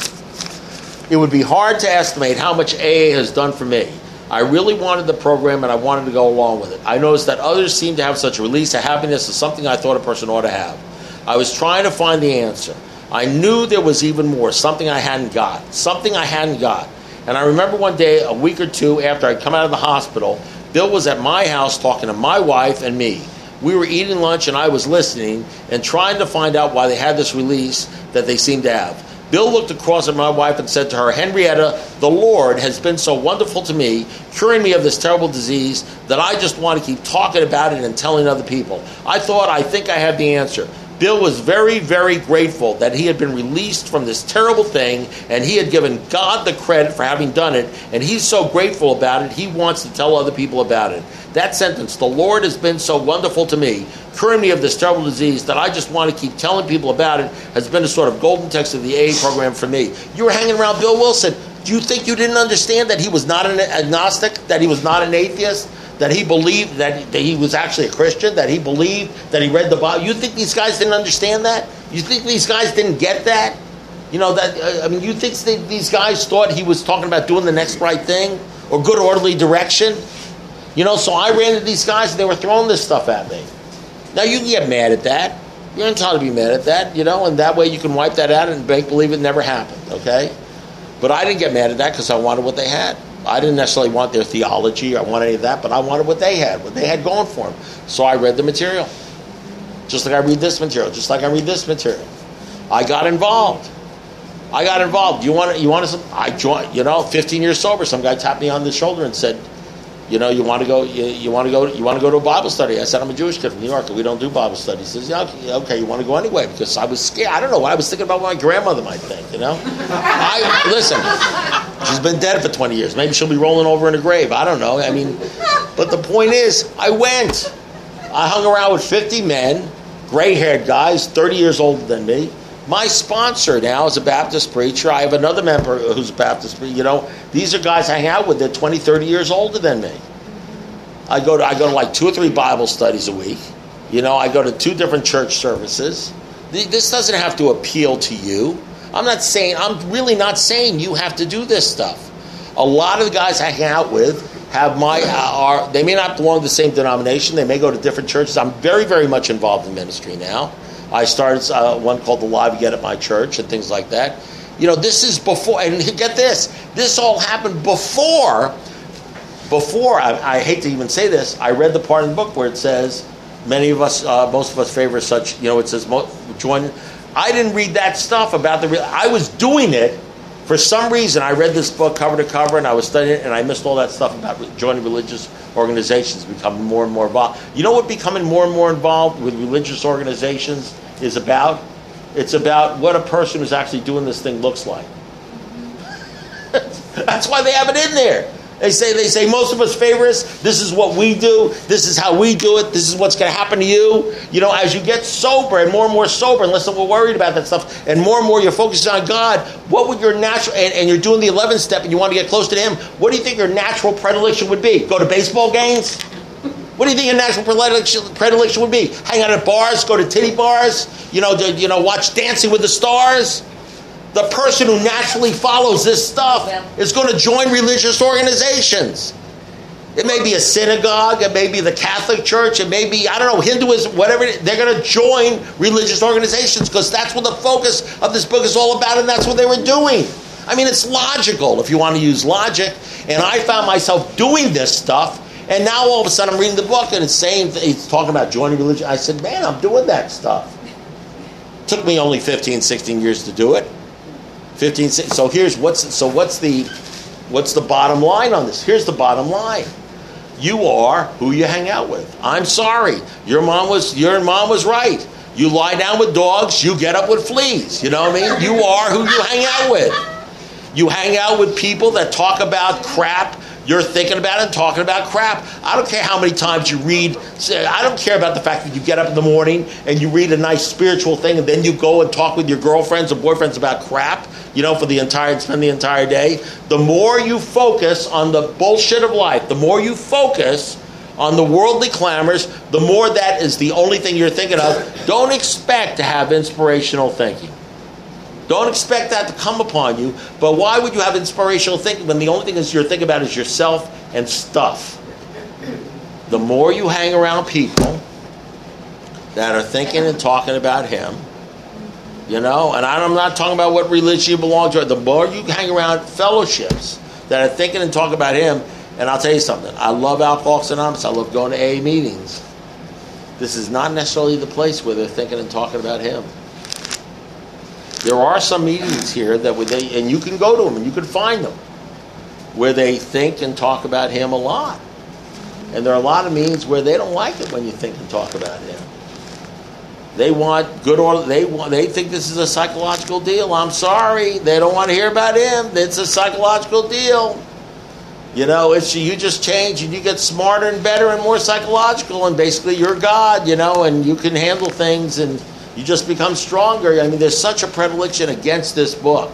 it would be hard to estimate how much A A has done for me. I really wanted the program and I wanted to go along with it. I noticed that others seem to have such a release of happiness as something I thought a person ought to have. I was trying to find the answer. I knew there was even more, something I hadn't got, something I hadn't got. And I remember one day, a week or two after I'd come out of the hospital, Bill was at my house talking to my wife and me. We were eating lunch and I was listening and trying to find out why they had this release that they seemed to have. Bill looked across at my wife and said to her, Henrietta, the Lord has been so wonderful to me, curing me of this terrible disease, that I just want to keep talking about it and telling other people. I thought, I think I have the answer. Bill was very, very grateful that he had been released from this terrible thing, and he had given God the credit for having done it, and he's so grateful about it, he wants to tell other people about it. That sentence, the Lord has been so wonderful to me, curing me of this terrible disease, that I just want to keep telling people about it, has been a sort of golden text of the A A program for me. You were hanging around Bill Wilson. Do you think you didn't understand that he was not an agnostic, that he was not an atheist, that he believed that, that he was actually a Christian, that he believed that he read the Bible? You think these guys didn't understand that? You think these guys didn't get that? You know, that uh, I mean, you think they, these guys thought he was talking about doing the next right thing or good orderly direction? You know, so I ran into these guys and they were throwing this stuff at me. Now, you can get mad at that. You're entitled to be mad at that, you know, and that way you can wipe that out and make believe it never happened, okay? But I didn't get mad at that because I wanted what they had. I didn't necessarily want their theology or I want any of that, but I wanted what they had, what they had going for them. So I read the material. Just like I read this material, just like I read this material. I got involved. I got involved. You want to, you want to, I joined, you know, fifteen years sober, some guy tapped me on the shoulder and said, you know, you want to go, you, you want to go, you want to go to a Bible study. I said, I'm a Jewish kid from New York and we don't do Bible studies. He says, yeah, okay, okay, you want to go anyway? Because I was scared. I don't know. I was thinking about what my grandmother might think, you know. I listen, she's been dead for twenty years. Maybe she'll be rolling over in a grave. I don't know. I mean, but the point is, I went. I hung around with fifty men, gray-haired guys, thirty years older than me. My sponsor now is a Baptist preacher. I have another member who's a Baptist preacher. You know, these are guys I hang out with. They're twenty, thirty years older than me. I go to I go to like two or three Bible studies a week. You know, I go to two different church services. This doesn't have to appeal to you. I'm not saying, I'm really not saying you have to do this stuff. A lot of the guys I hang out with have my, uh, are they may not belong to the same denomination. They may go to different churches. I'm very, very much involved in ministry now. I started uh, one called The Live Again at my church and things like that. You know, this is before, and get this, this all happened before, before, I, I hate to even say this, I read the part in the book where it says, many of us, uh, most of us favor such, you know, it says, join. I didn't read that stuff about the, I was doing it. For some reason, I read this book cover to cover, and I was studying it, and I missed all that stuff about joining religious organizations, becoming more and more involved. You know what becoming more and more involved with religious organizations is about? It's about what a person who's actually doing this thing looks like. That's why they have it in there. They say, they say, most of us favor us. This is what we do. This is how we do it. This is what's going to happen to you. You know, as you get sober and more and more sober, and less we're worried about that stuff, and more and more you're focused on God, what would your natural, and, and you're doing the eleventh step and you want to get close to Him, what do you think your natural predilection would be? Go to baseball games? What do you think your natural predilection, predilection would be? Hang out at bars, go to titty bars, you know, to, you know, watch Dancing with the Stars? The person who naturally follows this stuff is going to join religious organizations. It may be a synagogue, it may be the Catholic Church, it may be, I don't know, Hinduism, whatever. They're going to join religious organizations because that's what the focus of this book is all about, and that's what they were doing. I mean, it's logical if you want to use logic. And I found myself doing this stuff, and now all of a sudden I'm reading the book and it's saying, it's talking about joining religion. I said, man, I'm doing that stuff. It took me only fifteen, sixteen years to do it. fifteen, so here's what's, so what's the, what's the bottom line on this? Here's the bottom line. You are who you hang out with. I'm sorry. Your mom was your mom was right. You lie down with dogs, you get up with fleas. You know what I mean? You are who you hang out with. You hang out with people that talk about crap. You're thinking about it and talking about crap. I don't care how many times you read. I don't care about the fact that you get up in the morning and you read a nice spiritual thing and then you go and talk with your girlfriends or boyfriends about crap, you know, for the entire, spend the entire day. The more you focus on the bullshit of life, the more you focus on the worldly clamors, the more that is the only thing you're thinking of. Don't expect to have inspirational thinking. Don't expect that to come upon you. But why would you have inspirational thinking when the only thing is you're thinking about is yourself and stuff? The more you hang around people that are thinking and talking about him, you know, and I'm not talking about what religion you belong to. The more you hang around fellowships that are thinking and talking about him, and I'll tell you something. I love Alcoholics Anonymous. I love going to A A meetings. This is not necessarily the place where they're thinking and talking about him. There are some meetings here that where they, and you can go to them and you can find them, where they think and talk about him a lot. And there are a lot of meetings where they don't like it when you think and talk about him. They want good order. They want. They think this is a psychological deal. I'm sorry, they don't want to hear about him. It's a psychological deal. You know, it's you just change and you get smarter and better and more psychological, and basically you're God. You know, and you can handle things and you just become stronger. I mean, there's such a predilection against this book.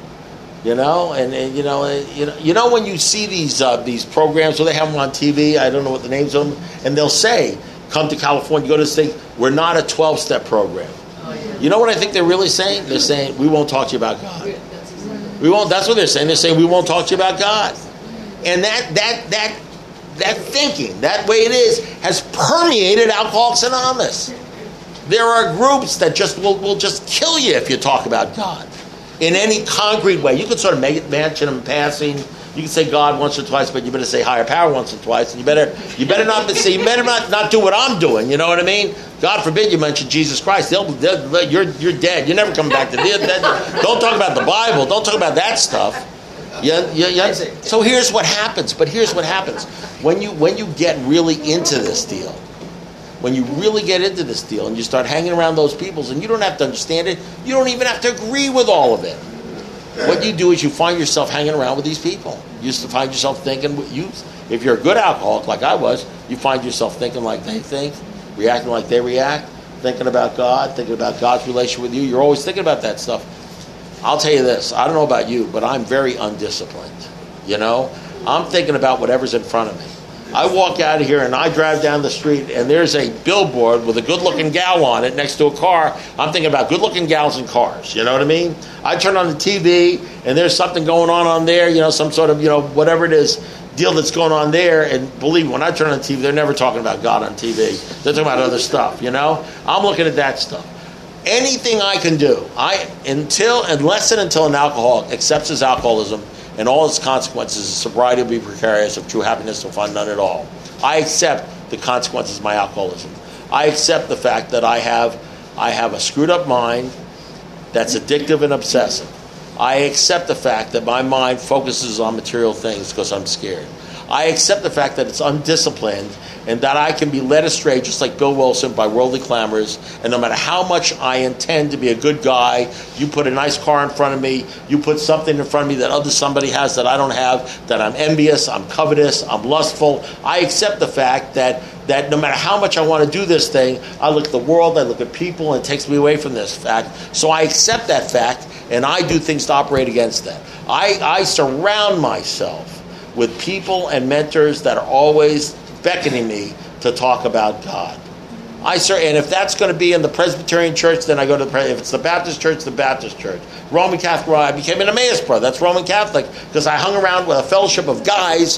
You know, and, and you know, you know, you know when you see these uh, these programs where they have them on T V. I don't know what the names of them, and they'll say, "Come to California, go to this thing. We're not a twelve-step program." Oh, yeah. You know what I think they're really saying? They're saying we won't talk to you about God. We won't. That's what they're saying. They're saying we won't talk to you about God. And that that that that thinking, that way it is, has permeated Alcoholics Anonymous. There are groups that just will will just kill you if you talk about God in any concrete way. You could sort of make it, mention them in passing. You can say God once or twice, but you better say higher power once or twice, and you better you better not say you better not, not do what I'm doing. You know what I mean? God forbid you mention Jesus Christ. They'll, they'll you're you're dead. You're never coming back to this. Don't talk about the Bible. Don't talk about that stuff. Yeah, yeah, yeah. So here's what happens. But here's what happens when you when you get really into this deal. When you really get into this deal and you start hanging around those people, and you don't have to understand it, you don't even have to agree with all of it. What you do is you find yourself hanging around with these people. You used to find yourself thinking, you, if you're a good alcoholic like I was, you find yourself thinking like they think, reacting like they react, thinking about God, thinking about God's relation with you. You're always thinking about that stuff. I'll tell you this, I don't know about you, but I'm very undisciplined. You know, I'm thinking about whatever's in front of me. I walk out of here and I drive down the street and there's a billboard with a good-looking gal on it next to a car. I'm thinking about good-looking gals in cars. You know what I mean? I turn on the T V and there's something going on on there, you know, some sort of, you know, whatever it is, deal that's going on there. And believe me, when I turn on the T V, they're never talking about God on T V. They're talking about other stuff, you know? I'm looking at that stuff. Anything I can do, I until unless and until an alcoholic accepts his alcoholism and all its consequences, sobriety will be precarious, of true happiness will find none at all. I accept the consequences of my alcoholism. I accept the fact that I have I have a screwed up mind that's addictive and obsessive. I accept the fact that my mind focuses on material things because I'm scared. I accept the fact that it's undisciplined and that I can be led astray, just like Bill Wilson, by worldly clamors. And no matter how much I intend to be a good guy, you put a nice car in front of me, you put something in front of me that other somebody has that I don't have, that I'm envious, I'm covetous, I'm lustful. I accept the fact that that no matter how much I want to do this thing, I look at the world, I look at people, and it takes me away from this fact. So I accept that fact, and I do things to operate against that. I, I surround myself with people and mentors that are always beckoning me to talk about God. I and if that's going to be in the Presbyterian church, then I go to the, if it's the Baptist church, the Baptist church. Roman Catholic, well, I became an Emmaus brother. That's Roman Catholic because I hung around with a fellowship of guys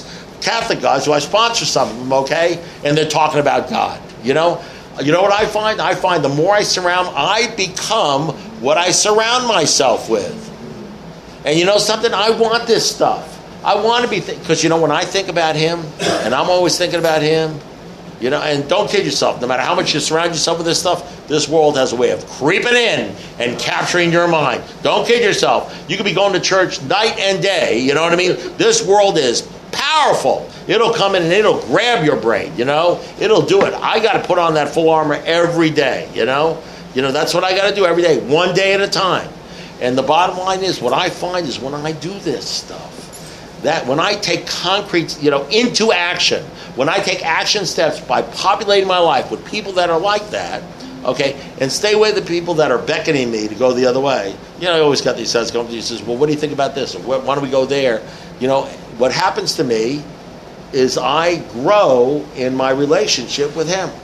Catholic guys who I sponsor some of them, okay? And they're talking about God, you know? You know what I find? I find the more I surround, I become what I surround myself with. And you know something? I want this stuff. I want to be, because th- you know, when I think about him, and I'm always thinking about him, you know, and don't kid yourself, no matter how much you surround yourself with this stuff, this world has a way of creeping in and capturing your mind. Don't kid yourself. You could be going to church night and day, you know what I mean? This world is powerful. It'll come in and it'll grab your brain, you know? It'll do it. I got to put on that full armor every day, you know? You know, that's what I got to do every day, one day at a time. And the bottom line is, what I find is when I do this stuff, that when I take concrete, you know, into action, when I take action steps by populating my life with people that are like that, okay, and stay away from the people that are beckoning me to go the other way. You know, I always got these sets going. He says, well, what do you think about this? Or why don't we go there? You know, what happens to me is I grow in my relationship with him.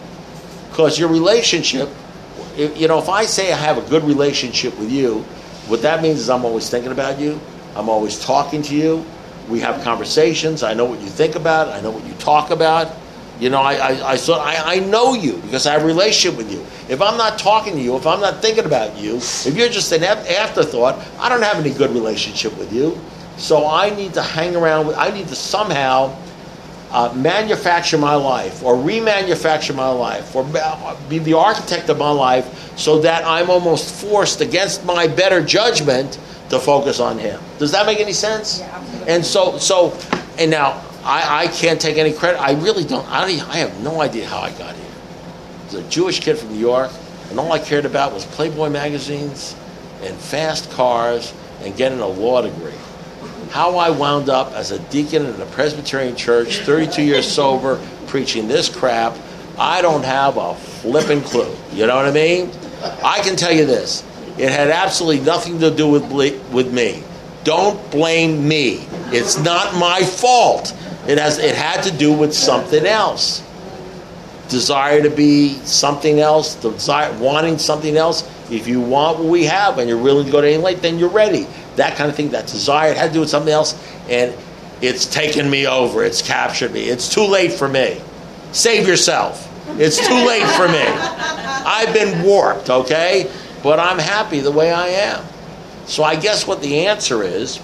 Because your relationship, you know, if I say I have a good relationship with you, what that means is I'm always thinking about you. I'm always talking to you. We have conversations. I know what you think about. I know what you talk about. You know, I I, I, so I I know you because I have a relationship with you. If I'm not talking to you, if I'm not thinking about you, if you're just an afterthought, I don't have any good relationship with you. So I need to hang around with, I need to somehow uh, manufacture my life or remanufacture my life or be the architect of my life so that I'm almost forced against my better judgment to focus on him. Does that make any sense? Yeah, absolutely. And so, so, and now I, I can't take any credit. I really don't. I, don't. I have no idea how I got here. I was a Jewish kid from New York, and all I cared about was Playboy magazines and fast cars and getting a law degree. How I wound up as a deacon in a Presbyterian church, thirty-two years sober, preaching this crap, I don't have a flipping clue. You know what I mean? I can tell you this. It had absolutely nothing to do with with me. Don't blame me. It's not my fault. It has. It had to do with something else. Desire to be something else. Desire, wanting something else. If you want what we have and you're willing to go to any length, then you're ready. That kind of thing. That desire. It had to do with something else, and it's taken me over. It's captured me. It's too late for me. Save yourself. It's too late for me. I've been warped. Okay. But I'm happy the way I am. So I guess what the answer is,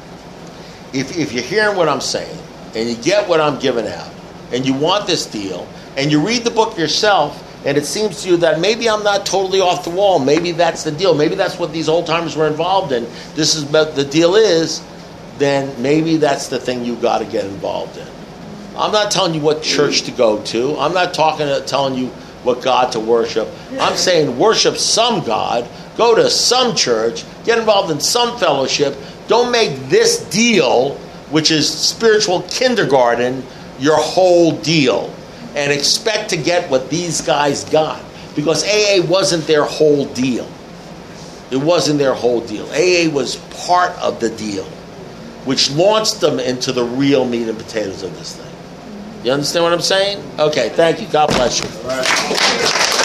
if, if you're hearing what I'm saying, and you get what I'm giving out, and you want this deal, and you read the book yourself, and it seems to you that maybe I'm not totally off the wall, maybe that's the deal, maybe that's what these old-timers were involved in, this is what the deal is, then maybe that's the thing you got to get involved in. I'm not telling you what church to go to. I'm not talking, telling you what God to worship. I'm saying worship some God, go to some church, get involved in some fellowship. Don't make this deal, which is spiritual kindergarten, your whole deal and expect to get what these guys got. Because A A wasn't their whole deal. It wasn't their whole deal. A A was part of the deal, which launched them into the real meat and potatoes of this thing. You understand what I'm saying? Okay, thank you. God bless you.